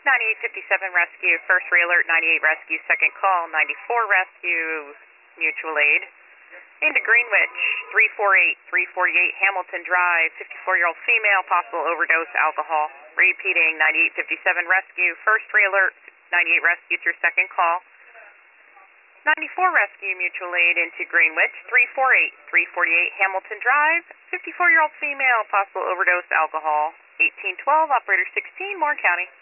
9857 rescue, first re-alert, 98 rescue, second call, 94 rescue, mutual aid. Into Greenwich, 348 Hamilton Drive, 54-year-old female, possible overdose, alcohol. Repeating, 9857 rescue, first re-alert, 98 rescue through second call. 94 rescue, mutual aid into Greenwich, 348 Hamilton Drive, 54-year-old female, possible overdose, alcohol. 1812, operator 16, Warren County.